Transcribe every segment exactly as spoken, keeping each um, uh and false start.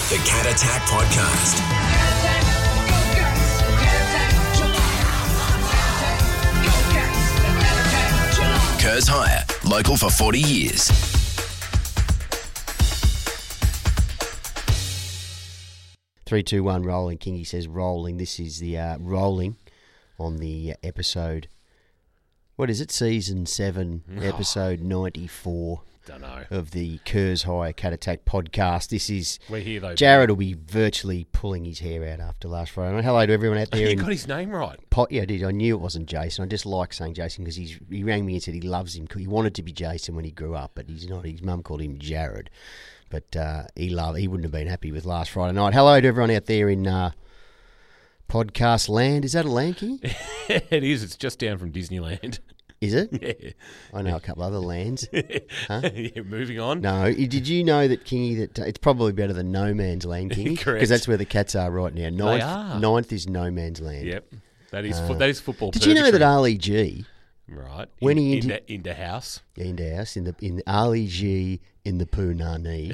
The Cat Attack Podcast. Kurz Hire, local for forty years. Three, two, one, rolling. Kingy says rolling. This is the uh, rolling on the episode. What is it? Season seven, episode ninety-four. Don't know. Of the Kurz Hire Cat Attack Podcast. This is We're here though. Jared will be virtually pulling his hair out after last Friday. Hello to everyone out there. You in got his name right. Pot, yeah, I did. I knew it wasn't Jason. I just like saying Jason because he's he rang me and said he loves him. He wanted to be Jason when he grew up, but he's not. His mum called him Jared. But uh, he loved. He wouldn't have been happy with last Friday night. Hello to everyone out there in uh, podcast land. Is that a land, King? It is. It's just down from Disneyland. Is it? Yeah. I know a couple other lands. Huh? Yeah, moving on. No, did you know that, Kingy, that uh, it's probably better than no man's land, Kingy? Correct. Because that's where the Cats are right now. Ninth, They are. ninth is no man's land. Yep. That is Uh, fo- that is football. Did you know that purgatory. Ali G, Right. when in, he into, inter- into house. in house, in the in Ali G in the Poonani,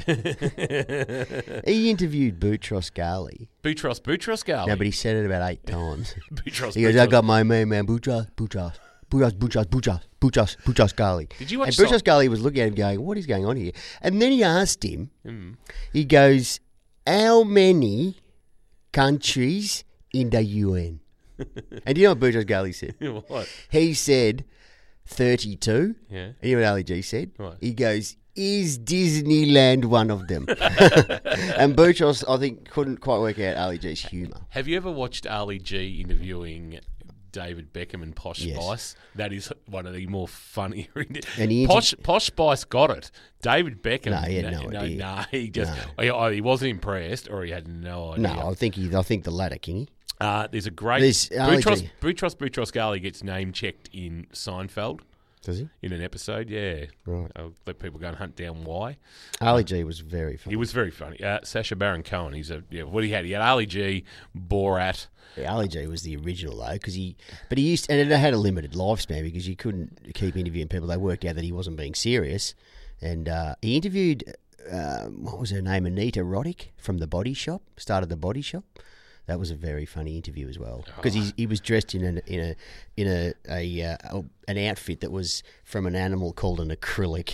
he interviewed Boutros Ghali. Boutros Boutros Ghali. No, but he said it about eight times. Boutros. He goes, I Boutros. got my man, man, Boutros, Boutros, Boutros, Boutros, Boutros, Boutros, Boutros Ghali. Did you watch And so- Boutros Ghali was looking at him going, what is going on here? And then he asked him, Mm. he goes, how many countries in the U N? And do you know what Boutros Ghali said? What? He said thirty-two. Yeah. And you know what Ali G said? What? He goes, is Disneyland one of them? And Boutros, I think, couldn't quite work out Ali G's humour. Have you ever watched Ali G interviewing David Beckham and Posh Yes. Spice? That is one of the more funnier. And he Posh, Posh Spice got it. David Beckham. No, he had no idea. No, he just No. he, either he wasn't impressed or he had no idea. No, I think he, I think the latter, Kingy. Uh, there's a great There's Ali Boutros, G. Boutros Boutros Ghali gets name checked in Seinfeld Does he? in an episode. Yeah, Right. I'll let people go and hunt down why. Ali G was very funny. He was very funny. Uh, Sacha Baron Cohen. He's a yeah. What he had, he had Ali G, Borat. Yeah, Ali G was the original though, because he, but he used, and it had a limited lifespan because you couldn't keep interviewing people. They worked out that he wasn't being serious, and uh, he interviewed um, what was her name, Anita Roddick from the Body Shop. Started the Body Shop. That was a very funny interview as well because he he was dressed in a in a in a, a, uh, an outfit that was from an animal called an acrylic.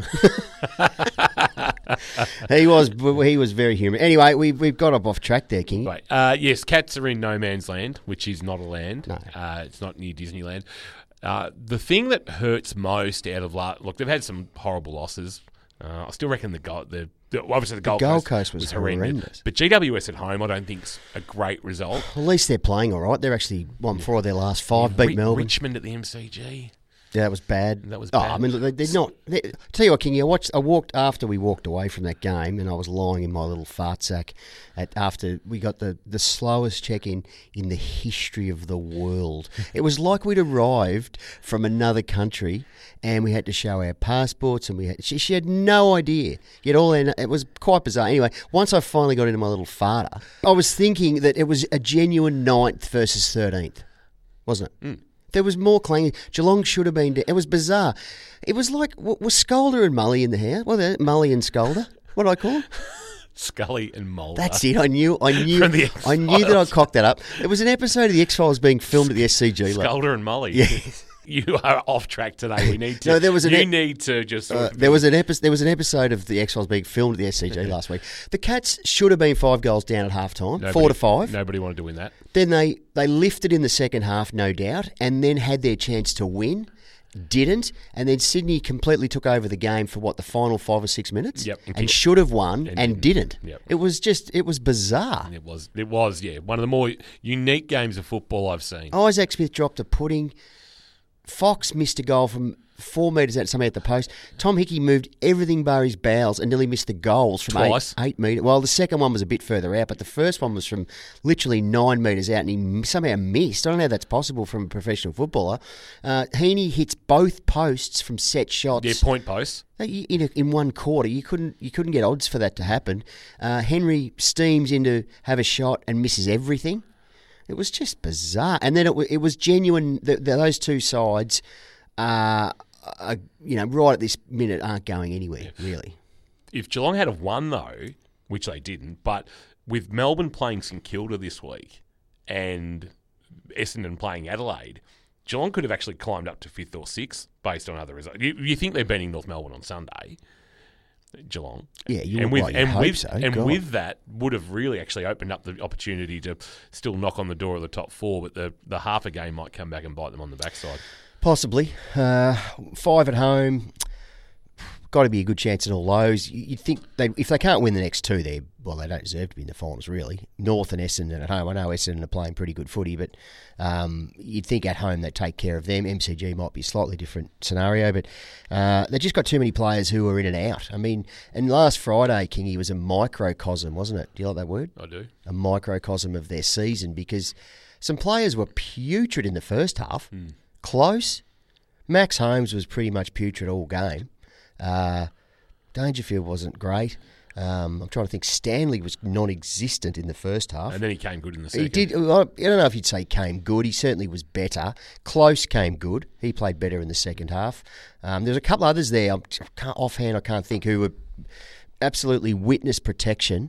he was he was very humorous. Anyway, we we've got up off track there, King. Right. Uh, yes, cats are in no man's land, which is not a land. No. Uh, it's not near Disneyland. Uh, the thing that hurts most out of la- look, they've had some horrible losses. Uh, I still reckon the goal, the, the obviously the Gold, Gold Coast, Coast was horrendous. But G W S at home, I don't think's a great result. At least they're playing all right. They're actually won four of their last five. Beat Ri- Melbourne. Richmond at the M C G. Yeah, that was bad. That was Oh, bad. I mean, look, they, they're not. They, tell you what, King, I watched. I walked after we walked away from that game, and I was lying in my little fart sack. At after we got the, the slowest check in in the history of the world. It was like we'd arrived from another country, and we had to show our passports, and we had. She, she had no idea. Yet all in, it was quite bizarre. Anyway, once I finally got into my little farter, I was thinking that it was a genuine ninth versus thirteenth, wasn't it? Mm. There was more clanging. Geelong should have been. It was bizarre. It was like w- was Skolder and Mully in the house? Well, they're Mully and Skolder. What do I call them? Scully and Mulder. That's it. I knew. I knew. From the I knew that I X-Files. cocked that up. It was an episode of the X Files being filmed at the S C G. like- Sculder and Mully. Yeah. You are off track today. We need to. No, there was an you ep- need to just. Sort Uh, of, there was an episode. There was an episode of the X Files being filmed at the S C G last week. The Cats should have been five goals down at half time, nobody- four to five. Nobody wanted to win that. Then they they lifted in the second half, no doubt, and then had their chance to win. Didn't, and then Sydney completely took over the game for what the final five or six minutes. Yep, and, and kicked- should have won and and, didn't. Yep. It was just it was bizarre. It was. It was. Yeah, one of the more unique games of football I've seen. Isaac Smith dropped a pudding. Fox missed a goal from four metres out, somewhere at the post. Tom Hickey moved everything bar his bowels and nearly missed the goals from Twice. eight, eight metres. Well, the second one was a bit further out, but the first one was from literally nine metres out, and he somehow missed. I don't know how that's possible from a professional footballer. Uh, Heaney hits both posts from set shots. Yeah, point posts. In, a, in one quarter, you couldn't you couldn't get odds for that to happen. Uh, Henry steams into have a shot and misses everything. It was just bizarre, and then it, w- it was genuine. The, the, those two sides, uh, uh, you know, right at this minute, aren't going anywhere really. If Geelong had have won though, which they didn't. But with Melbourne playing St Kilda this week and Essendon playing Adelaide, Geelong could have actually climbed up to fifth or sixth based on other results. You, you think they're beating North Melbourne on Sunday, Geelong. Yeah, you and would with well, and hope with so. and God. with that would have really actually opened up the opportunity to still knock on the door of the top four, but the the half a game might come back and bite them on the backside. Possibly. Uh, five at home. Got to be a good chance in all those. You- You'd think they, if they can't win the next two, they well, they don't deserve to be in the finals, really. North and Essendon at home. I know Essendon are playing pretty good footy, but um, you'd think at home they'd take care of them. M C G might be a slightly different scenario, but uh, they've just got too many players who are in and out. I mean, and last Friday, Kingy, was a microcosm, wasn't it? Do you like that word? I do. A microcosm of their season, because some players were putrid in the first half. Mm. Close. Max Holmes was pretty much putrid all game. Uh, Dangerfield wasn't great. Um, I'm trying to think. Stanley was non-existent in the first half. And then he came good in the second. He did. I don't know if you'd say came good. He certainly was better. Close came good. He played better in the second half. Um, there's a couple others there. I can't, offhand, I can't think who were absolutely witness protection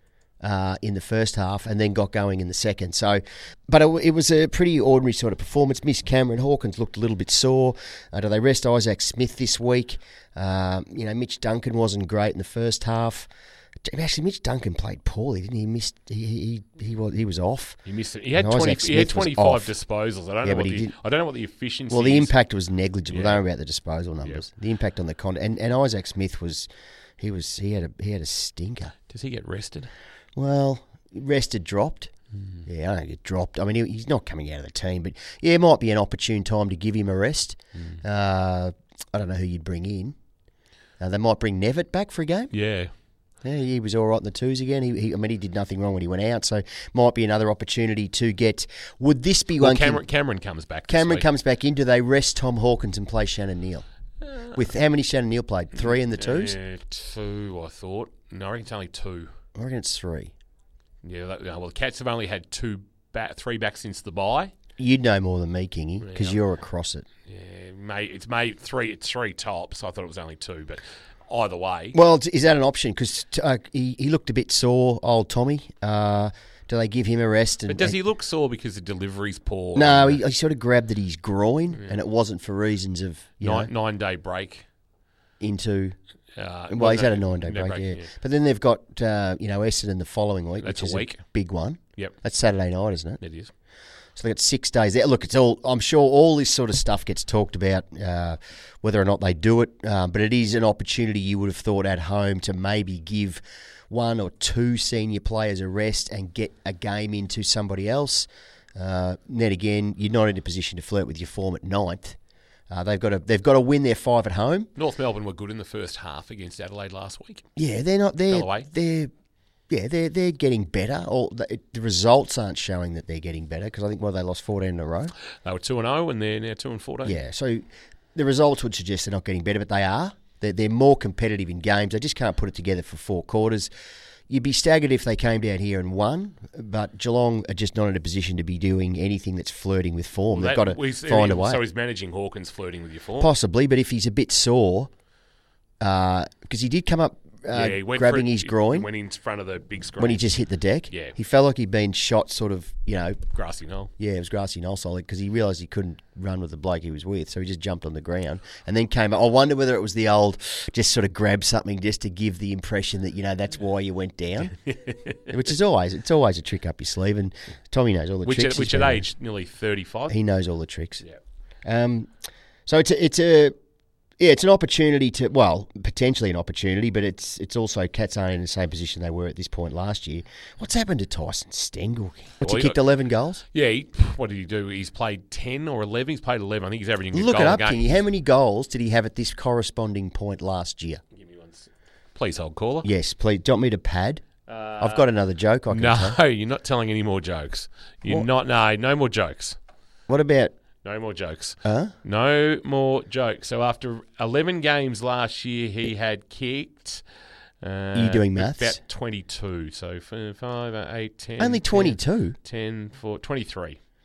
uh, in the first half, and then got going in the second. So, but it, it was a pretty ordinary sort of performance. Miss Cameron Hawkins looked a little bit sore. Uh, do they rest Isaac Smith this week? Um, you know, Mitch Duncan wasn't great in the first half. Actually, Mitch Duncan played poorly, didn't he? He missed. He he he was he was off. He missed it. He had And twenty. Isaac He had Smith was twenty-five off. disposals. I don't Yeah, know but what he the. didn't- I don't know what the efficiency. Well, the is. impact was negligible. Yeah. Don't worry about the disposal numbers. The impact on the con and, and Isaac Smith was, he was he had a he had a stinker. Does he get rested? Well, rested, dropped. Mm. Yeah, I don't get dropped. I mean, he, he's not coming out of the team, but yeah, it might be an opportune time to give him a rest. Mm. Uh, I don't know who you'd bring in. Uh, they might bring Nevitt back for a game. Yeah. Yeah, he was all right in the twos again. He, he, I mean, he did nothing wrong when he went out, so might be another opportunity to get. Would this be Well, one? Cameron, Cameron comes back. this Cameron week. comes back in. Do they rest Tom Hawkins and play Shannon Neal? With how many Shannon Neal played? Three in the twos? Yeah, two, I thought. No, I reckon it's only two. I reckon it's three. Yeah, that, well, the Cats have only had two, back, three back since the bye. You'd know more than me, Kingy, because Yeah. you're across it. Yeah, mate, it's made three. It's three tops. I thought it was only two, but either way, Well, is that an option? Because uh, he, he looked a bit sore, old Tommy. Uh, do they give him a rest? And, but does and- he look sore because the delivery's poor? No, And he, he sort of grabbed at his groin, and it wasn't for reasons of you nine, know nine day break. into. Uh, Well, he's no, had a nine day no break, yeah. But then they've got uh, you know Essendon the following week, That's which a is week. a big one. Yep, That's Saturday night, isn't it? it is. So they got six days there. Look, it's all. I'm sure all this sort of stuff gets talked about, uh, whether or not they do it. Um, but it is an opportunity you would have thought at home to maybe give one or two senior players a rest and get a game into somebody else. Uh, then again, you're not in a position to flirt with your form at ninth. Uh, they've got to. They've got to win their five at home. North Melbourne were good in the first half against Adelaide last week. Yeah, they're not. They're. Fell away. They're. Yeah, they're they're getting better. Or the, the results aren't showing that they're getting better because I think well they lost fourteen in a row. They were two and zero, and they're now two and fourteen. Yeah, so the results would suggest they're not getting better, but they are. They're, they're more competitive in games. They just can't put it together for four quarters. You'd be staggered if they came down here and won, but Geelong are just not in a position to be doing anything that's flirting with form. Well, They've that- got to well, he's- find a way. So he's managing Hawkins flirting with your form. Possibly, but if he's a bit sore, because he did come up uh, yeah, he went grabbing for it- his he groin Went in front of the big screen. when he just hit the deck. Yeah. He felt like he'd been shot sort of, you know, grassy knoll. yeah, it was grassy knoll solid because he realised he couldn't run with the bloke he was with, so he just jumped on the ground and then came up. I wonder whether it was the old just sort of grab something just to give the impression that, you know, that's why you went down, which is always, it's always a trick up your sleeve, and Tommy knows all the Which tricks. at, which He's at been- age nearly thirty-five. He knows all the tricks. Yeah. Um, so it's a, it's a yeah, it's an opportunity to well, potentially an opportunity, but it's it's also Cats aren't in the same position they were at this point last year. What's happened to Tyson Stengel? What's Well, he he kicked got- eleven goals? Yeah, he, what did he do? He's played ten or eleven. He's played eleven. I think he's averaging a Look goal it up, a game. Kingy. How many goals did he have at this corresponding point last year? Give me one. s- Please hold caller. Yes, please. Do you want me to pad? Uh, I've got another joke I can tell. No, you're not telling any more jokes. You're What? not. No, no more jokes. What about? No more jokes. Huh? No more jokes. So after eleven games last year, he had kicked. Uh, Are you doing maths? About twenty-two. So f- five, eight, ten. Only twenty-two. ten, four, twenty-three.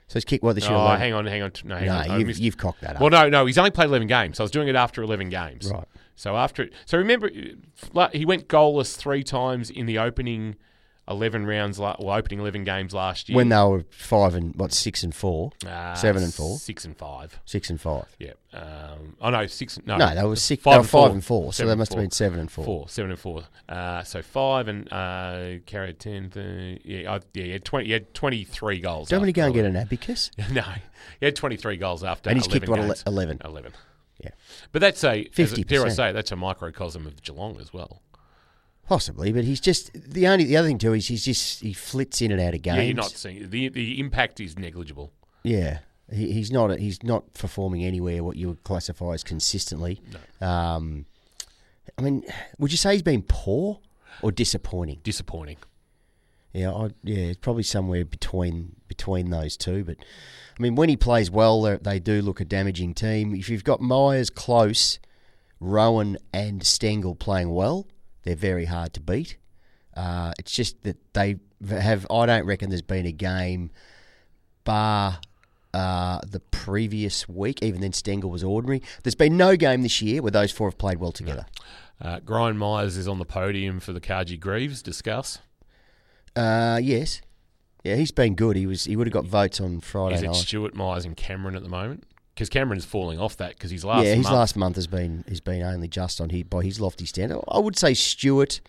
So he's kicked what this year? Oh, eleven? hang on, hang on. No, hang No, on. I you've, missed- you've cocked that up. Well, no, no. He's only played eleven games. So I was doing it after eleven games. Right. So after, so remember, he went goalless three times in the opening eleven rounds, la- well, opening eleven games last year. When they were five and what six and four, Uh, seven and four, six and five. six and five. Yeah. Um, oh no, six. No, No, they were six. Five they were and four. five and four. So Seven they and must have four. been seven and four. Four, seven and four. Uh, so five and uh, carried ten. thirty, yeah, I, yeah, he had twenty. He had twenty-three goals. Don't we after go and get eleven. an abacus? No, he had twenty-three goals after. And he's eleven kicked what, ele- games. eleven? Eleven. Yeah, But that's a, as a fifty dare I percent. say, that's a microcosm of Geelong as well. possibly. But he's just the only the other thing too is he's just he flits in and out of games. Yeah, you're not seeing the the impact is negligible. Yeah, he, he's not he's not performing anywhere what you would classify as consistently. No. Um, I mean, would you say he's been poor or disappointing? Disappointing. Yeah, I, yeah, it's probably somewhere between between those two. But I mean, when he plays well, they- they do look a damaging team. If you've got Myers, Close, Rowan, and Stengel playing well, they're very hard to beat. Uh, it's just that they have. I don't reckon there's been a game, bar uh, the previous week. Even then, Stengel was ordinary. There's been no game this year where those four have played well together. Uh, Grind Myers is on the podium for the Cargie Greaves. Discuss. Uh, yes, yeah, he's been good. He was. He would have got votes on Friday Is it night. Stewart, Myers, and Cameron at the moment? Because Cameron's falling off that because his last yeah, his month, last month has been has been only just on his, by his lofty standard. I would say Stewart.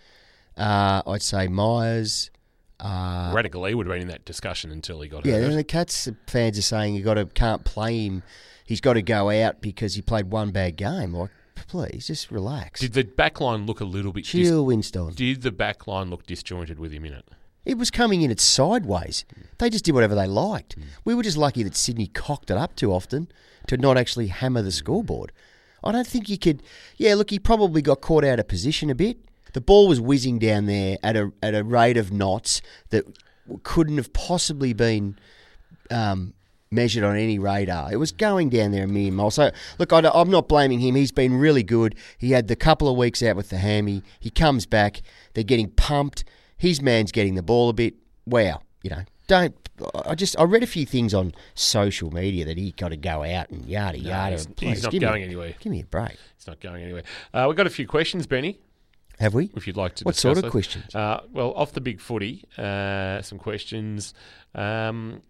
Uh, I'd say Myers. Uh, Radical would have been in that discussion until he got yeah, hurt. and the Cats fans are saying you got to can't play him. He's got to go out because he played one bad game. Like, please, just relax. Did the back line look a little bit... Dis- Chill, Winston. did the back line look disjointed with him in it? It was coming in at sideways. They just did whatever they liked. We were just lucky that Sydney cocked it up too often to not actually hammer the scoreboard. I don't think you could... Yeah, look, he probably got caught out of position a bit. The ball was whizzing down there at a at a rate of knots that couldn't have possibly been um, measured on any radar. It was going down there a million miles. So, look, I, I'm not blaming him. He's been really good. He had the couple of weeks out with the hammy. He comes back. They're getting pumped. His man's getting the ball a bit. Wow, you know. Don't. I just I read a few things on social media that he got to go out and yada No, yada. he's, Please, he's not give going me, anywhere. Give me a break. He's not going anywhere. Uh, we've got a few questions, Benny, Have we? if you'd like to What discuss sort of those. questions? Uh, well, off the big footy, uh, some questions. Um,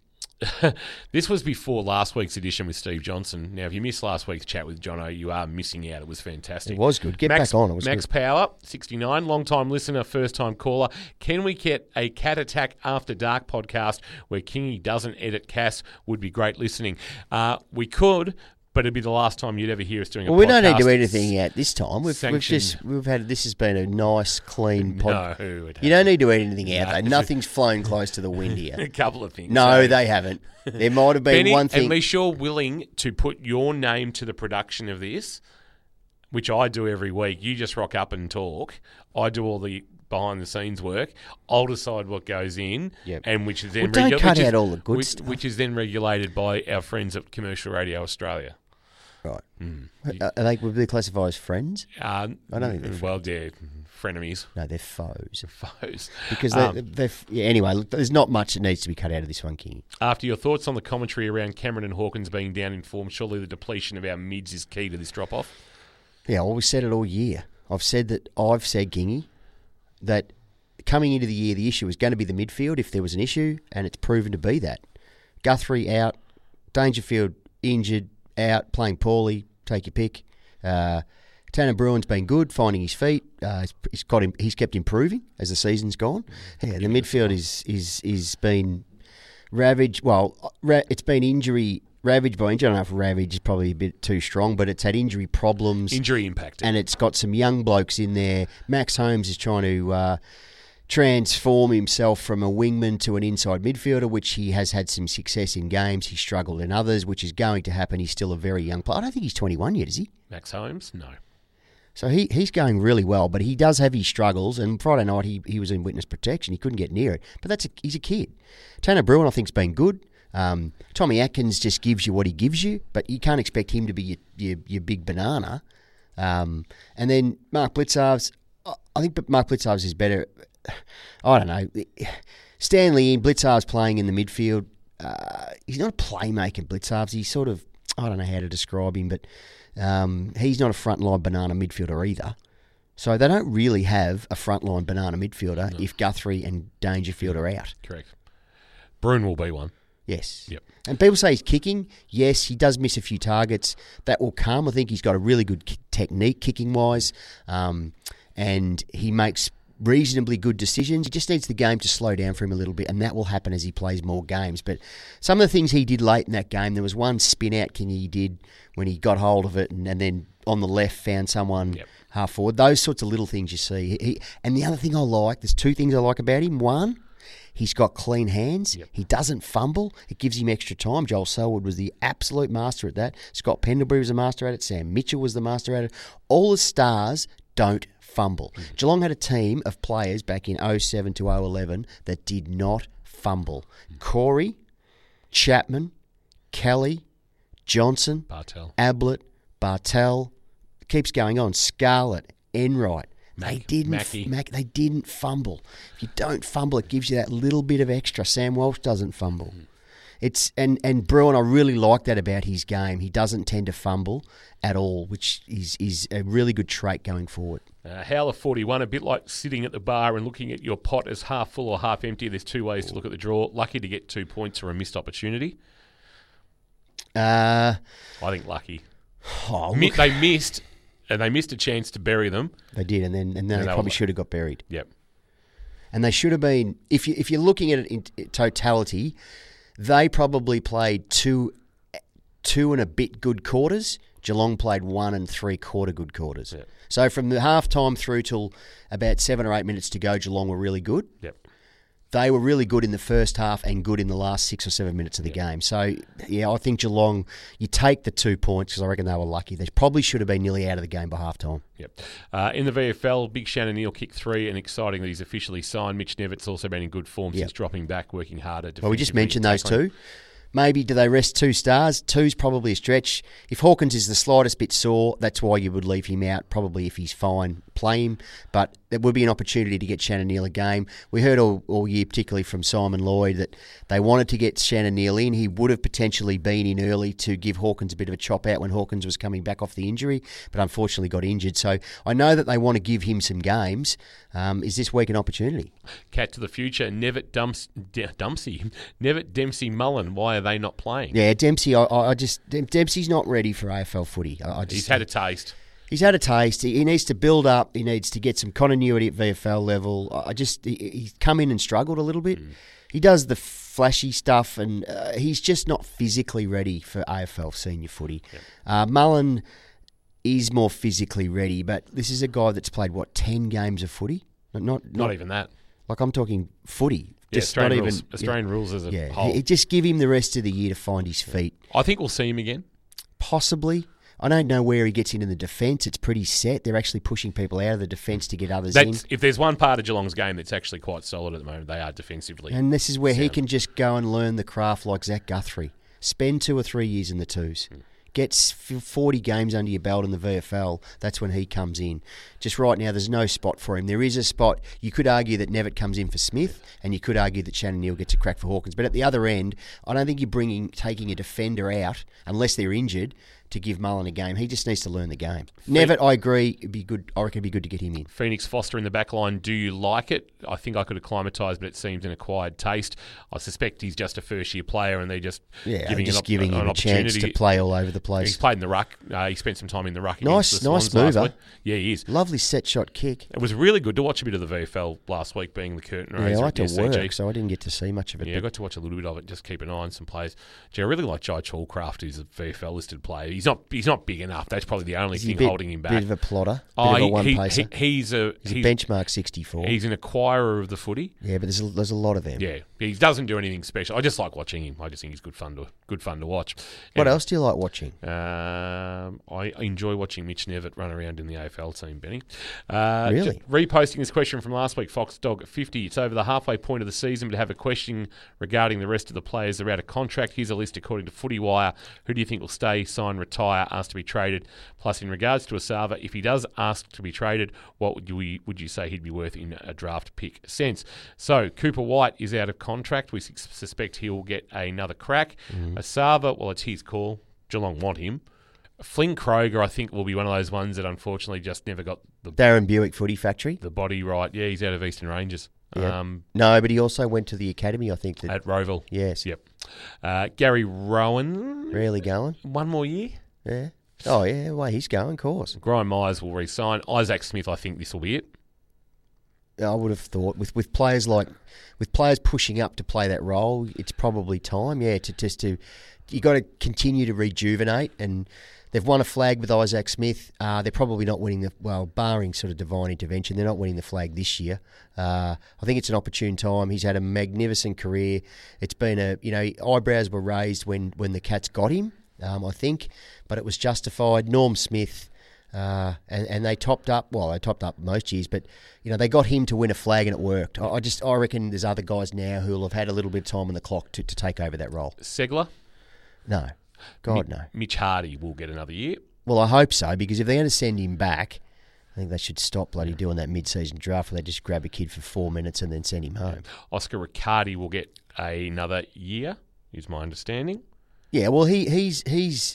this was before last week's edition with Steve Johnson. Now, if you missed last week's chat with Jono, you are missing out. It was fantastic. It was good. Get Max, back on. It was Max good. Power, sixty-nine, long-time listener, first-time caller. Can we get a Cat Attack After Dark podcast where Kingy doesn't edit Cass? Would be great listening. Uh, we could, but it'd be the last time you'd ever hear us doing a Well, we podcast. don't need to do anything out this time. We've, we've Sanctioned. just we've had this has been a nice, clean pod. No, it You don't need to eat anything out. No. Though. Nothing's flown close to the wind here. a couple of things. No, So- they haven't. There might have been Benny, one thing. unless you're willing to put your name to the production of this, which I do every week, you just rock up and talk. I do all the behind the scenes work. I'll decide what goes in, Yep. and which is then Well, don't regu- cut which is- out all the good which, stuff. which is then regulated by our friends at Commercial Radio Australia. Right. Mm. Are are they would they classify as friends? Uh, I don't think they're well, they're frenemies, No, they're foes. foes. Because they, Um, they're yeah. Anyway, look, there's not much that needs to be cut out of this one, King. After your thoughts on the commentary around Cameron and Hawkins being down in form, surely the depletion of our mids is key to this drop off. Yeah, well, we said it all year. I've said that. I've said, Gingy, that coming into the year, the issue was going to be the midfield if there was an issue, and it's proven to be that. Guthrie out, Dangerfield injured, out, playing poorly. Take your pick. Uh, Tanner Bruin's been good, finding his feet. Uh, he's, he's got him. He's kept improving as the season's gone. Yeah, the midfield is is is been ravaged. Well, ra- it's been injury ravaged by injury. I don't know if ravaged is probably a bit too strong, but it's had injury problems. Injury impact. And it's got some young blokes in there. Max Holmes is trying to uh, transform himself from a wingman to an inside midfielder, which he has had some success in games. He's struggled in others, which is going to happen. He's still a very young player. I don't think he's twenty-one yet, is he? Max Holmes? No. So he, he's going really well, but he does have his struggles. And Friday night he, he was in witness protection. He couldn't get near it. But that's a, he's a kid. Tanner Bruin, I think, has been good. Um, Tommy Atkins just gives you what he gives you, but you can't expect him to be your, your, your big banana. Um, and then Mark Blitzarves, I think Mark Blitzarves is better. I don't know. Stanley in Blitzarves playing in the midfield. uh, he's not a playmaker, Blitzarves. He's sort of, I don't know how to describe him, but um, he's not a frontline banana midfielder either. So they don't really have a frontline banana midfielder No. if Guthrie and Dangerfield are out. Correct. Bruin will be one. Yes. Yep. And people say he's kicking. Yes, he does miss a few targets. That will come. I think he's got a really good ki- technique kicking-wise, um, and he makes reasonably good decisions. He just needs the game to slow down for him a little bit, and that will happen as he plays more games. But some of the things he did late in that game, there was one spin-out king he did when he got hold of it and, and then on the left found someone Yep. half forward. Those sorts of little things you see. He, and the other thing I like, there's two things I like about him. One, he's got clean hands. Yep. He doesn't fumble. It gives him extra time. Joel Selwood was the absolute master at that. Scott Pendlebury was a master at it. Sam Mitchell was the master at it. All the stars don't fumble. Mm. Geelong had a team of players back in oh seven to oh eleven that did not fumble. Mm. Corey, Chapman, Kelly, Johnson, Bartel. Ablett, Bartel, keeps going on. Scarlett, Enright. They Mac- didn't. Mackie. Mac, they didn't fumble. If you don't fumble, it gives you that little bit of extra. Sam Walsh doesn't fumble. Mm. It's and and Bruin, I really like that about his game. He doesn't tend to fumble at all, which is is a really good trait going forward. Uh, Howler forty-one, a bit like sitting at the bar and looking at your pot as half full or half empty. There's two ways to look at the draw. Lucky to get two points or a missed opportunity. Uh, I think lucky. oh, Mi- look, they missed, and they missed a chance to bury them. they did, and then and then And they they probably were- should have got buried. Yep. And they should have been. If you if you're looking at it in totality, they probably played two, two and a bit good quarters. Geelong played one and three quarter good quarters. Yep. So from the half time through till about seven or eight minutes to go, Geelong were really good. Yep. They were really good in the first half and good in the last six or seven minutes of the Yep. game. So, yeah, I think Geelong, you take the two points because I reckon they were lucky. They probably should have been nearly out of the game by half time. Yep. Uh, in the V F L, Big Shannon Neal kicked three, and exciting that he's officially signed. Mitch Nevitt's also been in good form Yep. since dropping back, working harder. Well, we just defensively, mentioned those tackling. two. Maybe do they rest two stars? Two's probably a stretch. If Hawkins is the slightest bit sore, that's why you would leave him out. Probably if he's fine, play him. But there would be an opportunity to get Shannon Neal a game. We heard all, all year, particularly from Simon Lloyd, that they wanted to get Shannon Neal in. He would have potentially been in early to give Hawkins a bit of a chop out when Hawkins was coming back off the injury, but unfortunately got injured. So I know that they want to give him some games. Um, is this week an opportunity? Cat to the future, Nevitt Dumps, D- Dumpsy, Nevitt Dempsey Mullen. Why are they not playing? Yeah, Dempsey, I, I just Dem- Dempsey's not ready for A F L footy. I, I just, He's had a taste. He's had a taste. He, he needs to build up. He needs to get some continuity at V F L level. I just he, he's come in and struggled a little bit. Mm. He does the flashy stuff, and uh, he's just not physically ready for A F L senior footy. Yep. Uh, Mullen is more physically ready, but this is a guy that's played what ten games of footy. Not not, not, Not even that. Like I'm talking footy. Yeah, Just Australian not rules, even Australian yeah, rules as a yeah. whole. He- Just give him the rest of the year to find his feet. I think we'll see him again. Possibly. I don't know where he gets into the defence. It's pretty set. They're actually pushing people out of the defence to get others That's, in. if there's one part of Geelong's game that's actually quite solid at the moment, they are defensively. And this is where he sound. can just go and learn the craft like Zach Guthrie. Spend two or three years in the twos. Mm. Get forty games under your belt in the V F L. That's when he comes in. Just right now, there's no spot for him. There is a spot. You could argue that Nevitt comes in for Smith, and you could argue that Shannon Neal gets a crack for Hawkins. But at the other end, I don't think you're bringing taking a defender out unless they're injured to give Mullen a game. He just needs to learn the game. Nevitt, I agree. It'd be good. I reckon it'd be good to get him in. Phoenix Foster in the back line. Do you like it? I think I could acclimatise, but it seems an acquired taste. I suspect he's just a first-year player, and they're just Yeah, giving, just an op- giving an him a chance opportunity. to play all over the place. He's played in the ruck. Uh, he spent some time in the ruck. Nice- against the nice Swans last mover. week. Yeah, he is. Lovely set shot kick. It was really good to watch a bit of the V F L last week, being the curtain Yeah, I raiser like at to the S C G. work, so I didn't get to see much of it. Yeah, I got to watch a little bit of it. Just keep an eye on some players. Gee, I really like Jai Chalcraft, who's a V F L listed player. He's not. He's not big enough. That's probably the only Is he thing a bit, holding him back. Bit of a plotter. Bit Oh, of a he- one he- pacer. he- he's a He's, he's, a benchmark sixty-four. he's an acquirer of the footy. Yeah, but there's a, there's a lot of them. Yeah, he doesn't do anything special. I just like watching him. I just think he's good fun to good fun to watch. What And, else do you like watching? Um, I enjoy watching Mitch Nevitt run around in the A F L team, Benny. Uh, Really? just reposting this question from last week, Fox Dog fifty. It's over the halfway point of the season, but to have a question regarding the rest of the players that are out of contract. Here's a list according to Footy Wire. Who do you think will stay, sign, retire, ask to be traded. Plus, in regards to Asava, if he does ask to be traded, what would you, would you say he'd be worth in a draft pick sense? So, Cooper White is out of contract. We sus- suspect he'll get another crack. Mm. Asava, well, it's his call. Geelong want him. Flynn Kroger, I think, will be one of those ones that unfortunately just never got the Darren Buick Footy Factory. the body right. Yeah, he's out of Eastern Rangers. Yep. Um, no, but he also went to the academy, I think. That, at Roeville. yes. Yep. Uh, Gary Rowan. Really going? One more year. Yeah. Oh, yeah. Well, he's going, of course. Graham Myers will re-sign. Isaac Smith, I think this will be it. I would have thought with, with players like with players pushing up to play that role, it's probably time. Yeah, to just to you got to continue to rejuvenate, and they've won a flag with Isaac Smith. Uh, they're probably not winning the well, barring sort of divine intervention. They're not winning the flag this year. Uh, I think it's an opportune time. He's had a magnificent career. It's been a you know eyebrows were raised when when the Cats got him. Um, I think, but it was justified. Norm Smith. Uh, and, and they topped up, well, they topped up most years, but, you know, they got him to win a flag and it worked. I, I just, I reckon there's other guys now who will have had a little bit of time on the clock to, to take over that role. Segler? No. God, Mi- no. Mitch Hardy will get another year. Well, I hope so, because if they're going to send him back, I think they should stop bloody doing that mid-season draft where they just grab a kid for four minutes and then send him home. Oscar Riccardi will get another year, is my understanding. Yeah, well, he he's he's...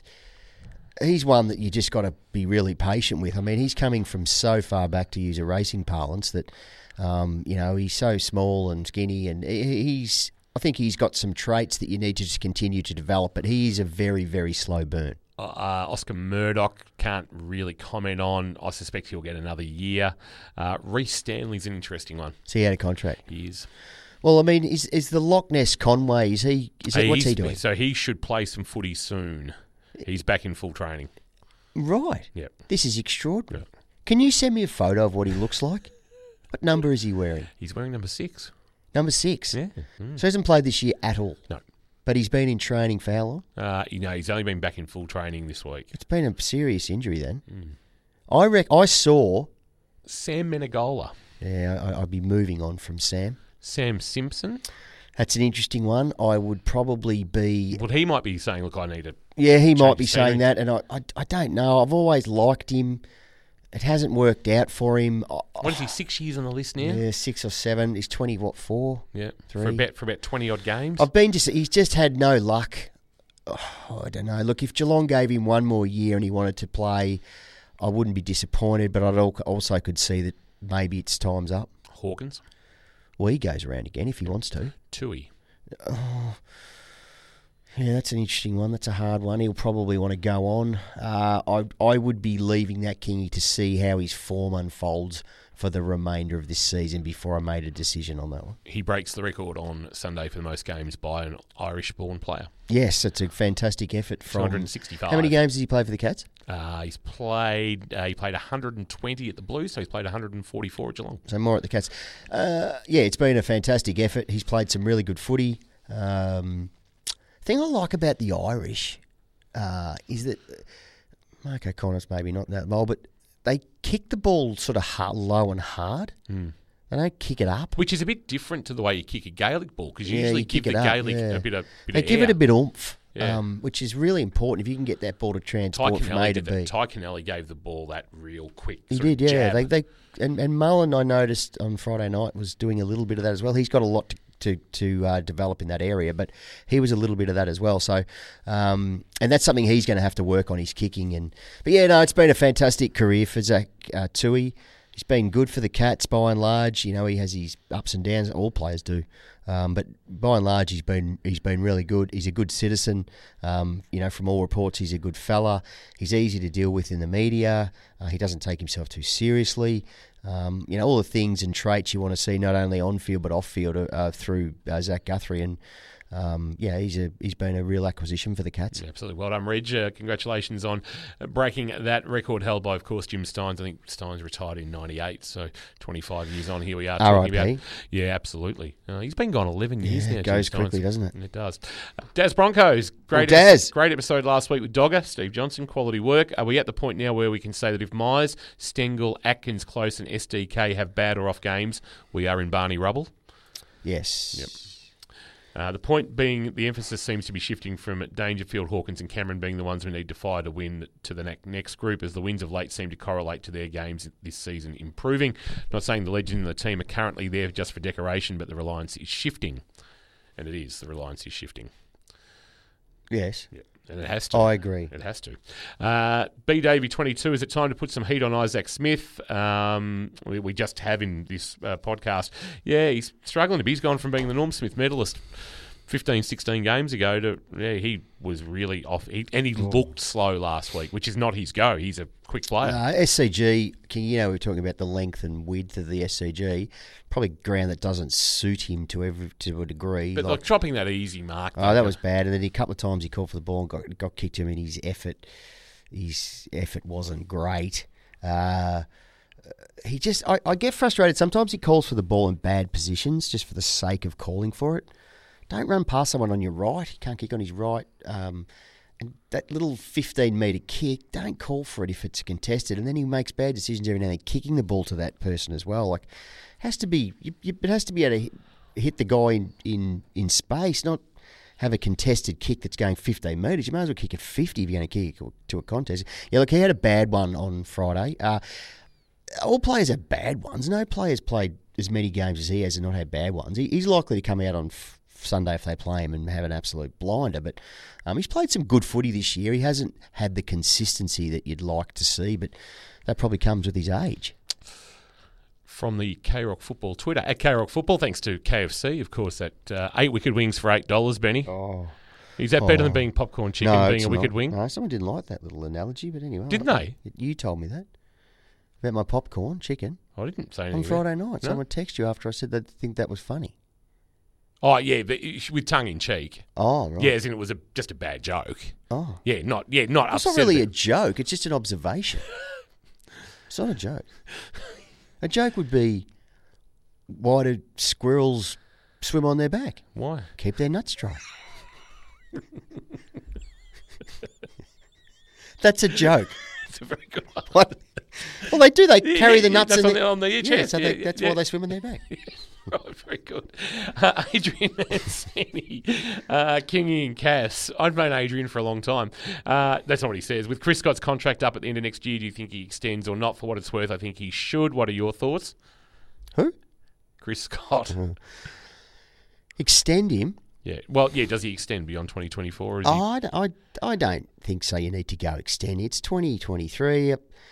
He's one that you just got to be really patient with. I mean, he's coming from so far back, to use a racing parlance, that um, you know he's so small and skinny, and he's. I think he's got some traits that you need to just continue to develop, but he is a very, very slow burn. Uh, Oscar Murdoch can't really comment on. I suspect he'll get another year. Uh, Reece Stanley's an interesting one. So he had a contract. He is. Well, I mean, is is the Loch Ness Conway? Is he? Is it, what's he doing? So he should play some footy soon. He's back in full training. Right. Yep. This is extraordinary. Yep. Can you send me a photo of what he looks like? What number is he wearing? He's wearing number six. Number six? Yeah. Mm. So he hasn't played this year at all? No. But he's been in training for how long? Uh, you know, he's only been back in full training this week. It's been a serious injury then. Mm. I rec- I saw... Sam Menegola. Yeah, I, I'd be moving on from Sam. Sam Simpson. That's an interesting one. I would probably be... Well, he might be saying, look, I need to... Yeah, he might be his saying scenery. that, and I, I, I don't know. I've always liked him. It hasn't worked out for him. I- What is he, six years on the list now? Yeah, six or seven. He's twenty, what, four? Yeah, Three. for about for about twenty odd games. I've been just... He's just had no luck. Oh, I don't know. Look, if Geelong gave him one more year and he wanted to play, I wouldn't be disappointed, but I also could see that maybe it's time's up. Hawkins, Well, he goes around again if he wants to. Tui. Oh, yeah, that's an interesting one. That's a hard one. He'll probably want to go on. Uh, I I would be leaving that Kingy to see how his form unfolds for the remainder of this season before I made a decision on that one. He breaks the record on Sunday for the most games by an Irish-born player. Yes, it's a fantastic effort two from... hundred sixty-five. How many games did he play for the Cats? Uh, he's played. Uh, he played one hundred twenty at the Blues, so he's played one hundred forty-four at Geelong. So more at the Cats. Uh, yeah, it's been a fantastic effort. He's played some really good footy. Um, thing I like about the Irish uh, is that Mark O'Connor's maybe not that low, but they kick the ball sort of hard, low and hard. Mm. They don't kick it up. Which is a bit different to the way you kick a Gaelic ball, because you Yeah, usually you give kick the it up, Gaelic yeah. a bit of bit They of give air. it a bit oomph, Yeah. um, which is really important if you can get that ball to Ty transport from A Kennelly to did B. that. Ty Kennelly gave the ball that real quick. He sort of did, yeah. jab. They, they and, and Mullen, I noticed on Friday night, was doing a little bit of that as well. He's got a lot to to, to uh, develop in that area, but he was a little bit of that as well. So, um, and that's something he's going to have to work on, his kicking. And but yeah, no, it's been a fantastic career for Zach uh, Tui. He's been good for the Cats by and large. You know, he has his ups and downs. All players do. Um, but by and large, he's been he's been really good. He's a good citizen. Um, you know, from all reports, he's a good fella. He's easy to deal with in the media. Uh, he doesn't take himself too seriously. Um, you know, all the things and traits you want to see not only on field but off field uh, through uh, Zach Guthrie. And um, yeah, he's a he's been a real acquisition for the Cats. Yeah, absolutely. Well done, Reg. Uh, congratulations on uh, breaking that record held by, of course, Jim Steins. I think Steins retired in ninety-eight, so twenty-five years on, here we are R I talking P. about... Yeah, absolutely. Uh, he's been gone eleven years Yeah, now, it goes Jim Steins. quickly, doesn't it? It does. Uh, Daz Broncos. Great, Well, Daz. great episode last week with Dogger, Steve Johnson. Quality work. Are we at the point now where we can say that if Myers, Stengel, Atkins, Close and S D K have bad or off games, we are in Barney Rubble? Yes. Yep. Uh, the point being, the emphasis seems to be shifting from Dangerfield, Hawkins and Cameron being the ones who need to fire to win to the ne- next group, as the wins of late seem to correlate to their games this season improving. Not saying the legend and the team are currently there just for decoration, but the reliance is shifting. And it is. The reliance is shifting. Yes. Yeah. And it has to. I agree. It has to. Uh, B. Davey, twenty-two, is it time to put some heat on Isaac Smith? Um, we, we just have in this uh, podcast. Yeah, he's struggling to be. He's gone from being the Norm Smith medalist fifteen, sixteen games ago to, yeah, he was really off. He, and he looked slow last week, which is not his go. He's a quick player. Uh, S C G, can, you know, we we're talking about the length and width of the S C G. Probably ground that doesn't suit him to every to a degree. But like, like dropping that easy mark. Oh, that was bad. And then a couple of times he called for the ball and got got kicked him, and his effort, his effort wasn't great. Uh, he just, I, I get frustrated. Sometimes he calls for the ball in bad positions just for the sake of calling for it. Don't run past someone on your right. He can't kick on his right. Um, and that little fifteen-metre kick, don't call for it if it's contested. And then he makes bad decisions every now and then, kicking the ball to that person as well. Like, has to be, you, you, it has to be able to hit, hit the guy in, in, in space, not have a contested kick that's going fifteen metres. You might as well kick it fifty if you're going to kick it to a contest. Yeah, look, he had a bad one on Friday. Uh, all players have bad ones. No player's played as many games as he has and not had bad ones. He, he's likely to come out on F- Sunday if they play him and have an absolute blinder. But um, he's played some good footy this year. He hasn't had the consistency that you'd like to see, but that probably comes with his age. From the K-Rock Football Twitter, at K-Rock Football, thanks to K F C, of course, at uh, eight wicked wings for eight dollars, Benny. Oh. Is that better Oh. than being popcorn chicken, No, being it's a wicked not. wing? No, someone didn't like that little analogy, but anyway. Didn't I, they? You told me that. About my popcorn chicken I didn't say anything. on Friday night. No? Someone texted you after I said they think that was funny. Oh, yeah, but with tongue in cheek. Oh, right. Yeah, as in it was a, just a bad joke. Oh. Yeah, not yeah, not It's upset. not really a about- joke. It's just an observation. It's not a joke. A joke would be, why do squirrels swim on their back? Why? Keep their nuts dry. That's a joke. It's a very good one. What? Well, they do. They Yeah, carry yeah, the yeah, nuts that's in on the, the- on the yeah, chest. so they, Yeah, that's yeah. why they swim on their back. Right, very good. Uh, Adrian Mancini, uh, Kingy and Cass. I've known Adrian for a long time. Uh, that's not what he says. With Chris Scott's contract up at the end of next year, do you think he extends or not? For what it's worth, I think he should. What are your thoughts? Who? Chris Scott. Extend him? Yeah. Well, yeah, does he extend beyond twenty twenty-four? Or is he... Oh, I, d- I, I don't think so. You need to go extend. It's twenty twenty-three.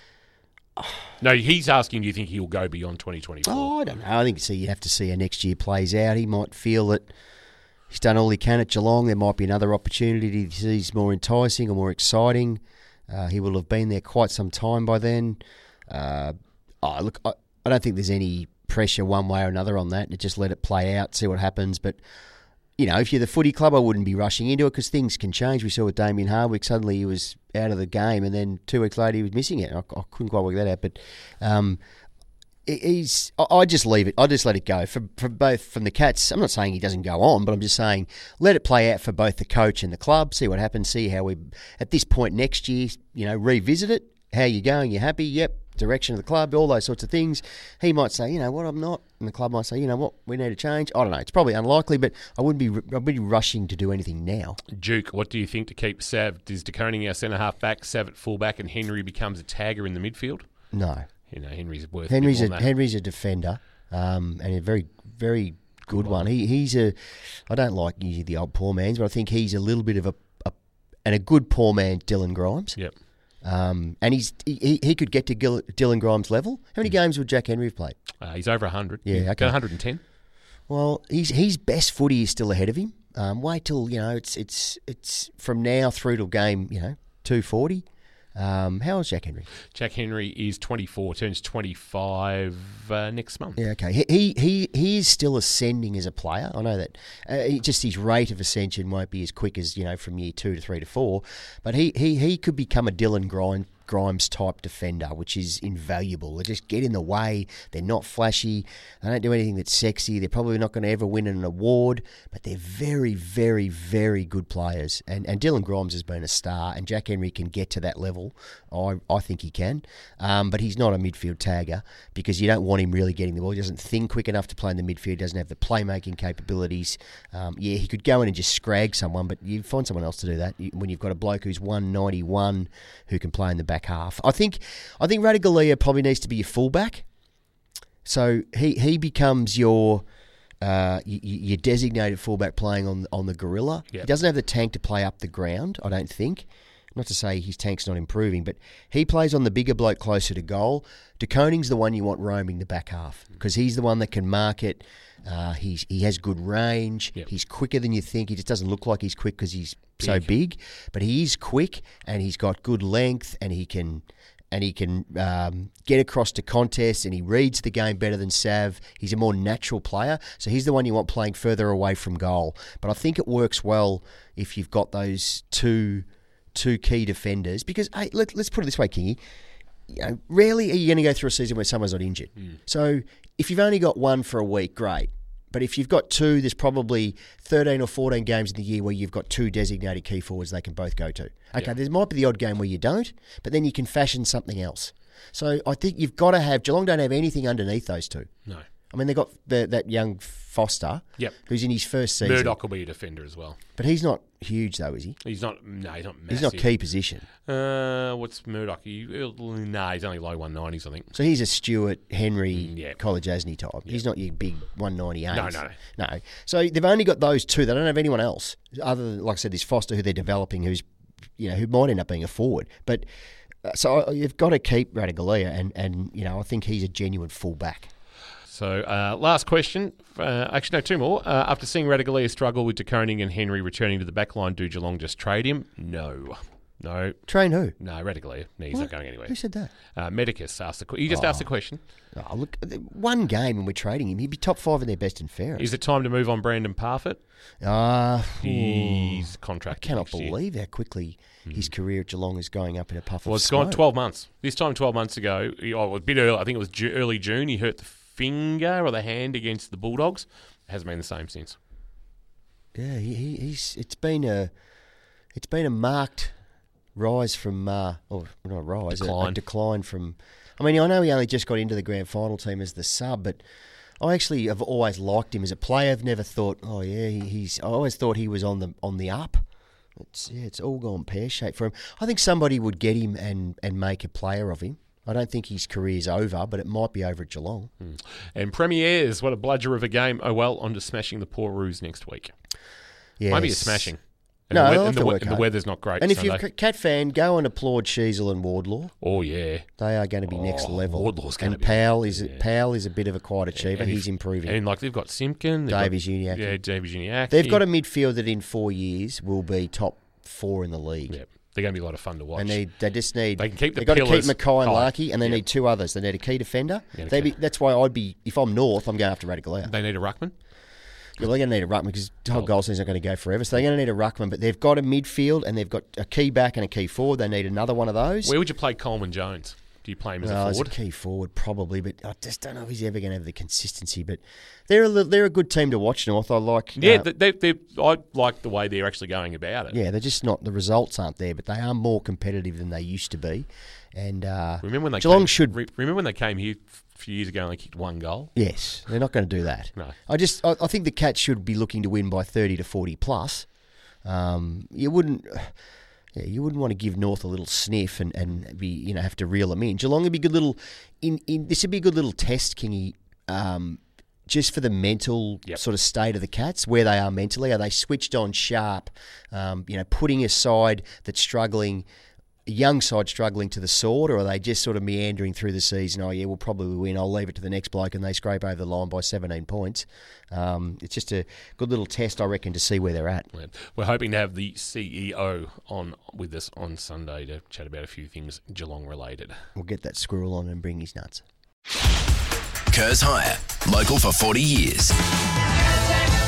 No, he's asking, do you think he'll go beyond twenty twenty-four? Oh, I don't know. I think so. You have to see how next year plays out. He might feel that he's done all he can at Geelong. There might be another opportunity he sees more enticing or more exciting. Uh, he will have been there quite some time by then. Uh, oh, look, I, I don't think there's any pressure one way or another on that. Just let it play out, see what happens. But, you know, if you're the footy club, I wouldn't be rushing into it because things can change. We saw with Damien Hardwick, suddenly he was out of the game and then two weeks later he was missing it. I, I couldn't quite work that out. But um, he- he's, I, I just leave it. I just let it go. For, for both, from the Cats, I'm not saying he doesn't go on, but I'm just saying let it play out for both the coach and the club, see what happens, see how we, at this point next year, you know, revisit it. How you going? You happy? Yep. Direction of the club, all those sorts of things. He might say, you know what, I'm not. And the club might say, you know what, we need to change. I don't know. It's probably unlikely, but I wouldn't be I wouldn't be rushing to do anything now. Duke, what do you think to keep Sav? Is DeConing our centre half back, Sav at full back, and Henry becomes a tagger in the midfield? No. You know, Henry's worth Henry's a a bit more than that. Henry's a defender, um, and a very, very good one. He he's a I don't like using the old poor man's, but I think he's a little bit of a, a and a good poor man, Dylan Grimes. Yep. Um, and he's he, he could get to Gil, Dylan Grimes' level. How many games would Jack Henry have played? Uh, he's over one hundred. Yeah, He's okay. got one hundred ten. Well, he's his best footy is still ahead of him. Um, wait till you know it's it's it's from now through to game you know two forty. Um, how is Jack Henry? Jack Henry is twenty-four, turns twenty-five uh, next month. Yeah, okay. He he he he is still ascending as a player. I know that. Uh, he, just his rate of ascension won't be as quick as you know from year two to three to four. But he he he could become a Dylan Grimes Grimes type defender, which is invaluable. They just get in the way. They're not flashy. They don't do anything that's sexy. They're probably not going to ever win an award, but they're very, very, very good players. And and Dylan Grimes has been a star, and Jack Henry can get to that level. I I think he can, um, but he's not a midfield tagger because you don't want him really getting the ball. He doesn't think quick enough to play in the midfield. He doesn't have the playmaking capabilities. Um, yeah, he could go in and just scrag someone, but you find someone else to do that when you've got a bloke who's one ninety-one who can play in the back half. I think I think Ratugolea probably needs to be your fullback. So he, he becomes your uh, your, your designated fullback playing on on the gorilla. Yep. He doesn't have the tank to play up the ground, I don't think. Not to say his tank's not improving, but he plays on the bigger bloke closer to goal. De Koning's the one you want roaming the back half because he's the one that can mark it. Uh, he's he has good range. Yep. He's quicker than you think. He just doesn't look like he's quick because he's Big. so big, but he is quick and he's got good length and he can and he can um, get across to contests and he reads the game better than Sav. He's a more natural player, so he's the one you want playing further away from goal. But I think it works well if you've got those two two key defenders because hey, let, let's put it this way, Kingy. You know, rarely are you going to go through a season where someone's not injured. Mm. So if you've only got one for a week, great. But if you've got two, there's probably thirteen or fourteen games in the year where you've got two designated key forwards they can both go to. Okay, yeah. There might be the odd game where you don't, but then you can fashion something else. So I think you've got to have... Geelong don't have anything underneath those two. No. I mean, they've got the, that young Foster, yep. who's in his first season. Murdoch will be a defender as well. But he's not huge, though, is he? He's not... No, he's not massive. He's not key position. Uh, what's Murdoch? He, no, he's only low one nineties, I think. So he's a Stewart, Henry, mm, yeah. Kolodjasny type. Yep. He's not your big one ninety-eight. No, no. No. So they've only got those two. They don't have anyone else, other than, like I said, this Foster who they're developing, who's, you know, who might end up being a forward. But uh, so you've got to keep Ratugolea, and, and, you know, I think he's a genuine fullback. So, uh, last question. Uh, actually, no, two more. Uh, after seeing Ratugolea struggle with De Koning and Henry returning to the back line, do Geelong just trade him? No. No. Train who? No, Ratugolea. No, he's what? not going anywhere. Who said that? Uh, Medicus asked the question. You just oh. asked the question. Oh, look, one game and we're trading him. He'd be top five in their best and fairest. Is it time to move on Brandon Parfitt? Uh, His contract I cannot next year. believe how quickly mm. his career at Geelong is going up in a puff well, of it's smoke. gone twelve months. This time twelve months ago, he, oh, it was a bit early. I think it was Ju- early June. He hurt the finger or the hand against the Bulldogs. It hasn't been the same since. Yeah, he, he, he's. It's been a, it's been a marked rise from, uh, or not a rise, decline. A, a decline from. I mean, I know he only just got into the grand final team as the sub, but I actually have always liked him as a player. I've never thought, oh yeah, he, he's. I always thought he was on the on the up. It's yeah, it's all gone pear shaped for him. I think somebody would get him and and make a player of him. I don't think his career's over, but it might be over at Geelong. Mm. And Premiers, what a bludger of a game. Oh well, on to smashing the Pooraroos next week. Yes. Maybe a smashing. And no, the, we- they'll have and, to the, work and the hard. weather's not great. And if Sunday. you're a Cat fan, go and applaud Sheasel and Wardlaw. Oh yeah, They are going to be Oh, next level. Wardlaw's gonna and be- Powell is yeah. Powell is a bit of a quiet achiever. And if- He's improving. and like they've got Simpkin, they've Davies got, Uniacke. yeah, Davies Uniacke. They've got a midfield that in four years will be top four in the league. Yeah, they're going to be a lot of fun to watch. And they, they just need. They can keep the They've got to keep pillars Mackay and high. Larky, and they Yeah. need two others. They need a key defender. Yeah, They okay. be, that's why I'd be if I'm North, I'm going after Ratugolea. They need a ruckman. Well, they're going to need a ruckman because the whole Oh. goal season's not going to go forever. So they're going to need a ruckman, but they've got a midfield and they've got a key back and a key forward. They need another one of those. Where would you play Coleman Jones? Do you play him as Well, a as a forward? key forward, probably, but I just don't know if he's ever going to have the consistency. But they're a, li- they're a good team to watch, North. I like. Yeah, uh, they, they, I like the way they're actually going about it. yeah, they're just not. The results aren't there, but they are more competitive than they used to be. And uh, Remember when they Geelong came, should. re- remember when they came here a few years ago and they kicked one goal? Yes, they're not going to do that. No. I just I, I think the Cats should be looking to win by thirty to forty plus. Um, you wouldn't. Yeah, you wouldn't want to give North a little sniff and, and be you know have to reel them in. Geelong would be a good little in, in this would be a good little test, Kingy, um, just for the mental Yep. sort of state of the Cats, where they are mentally. Are they switched on sharp? Um, you know, putting a side that's struggling, a young side struggling to the sword, or are they just sort of meandering through the season? Oh yeah, we'll probably win. I'll leave it to the next bloke, and they scrape over the line by seventeen points. Um, it's just a good little test, I reckon, to see where they're at. Yeah. We're hoping to have the C E O on with us on Sunday to chat about a few things Geelong related. We'll get that squirrel on and bring his nuts. Kurz Hire, local for forty years.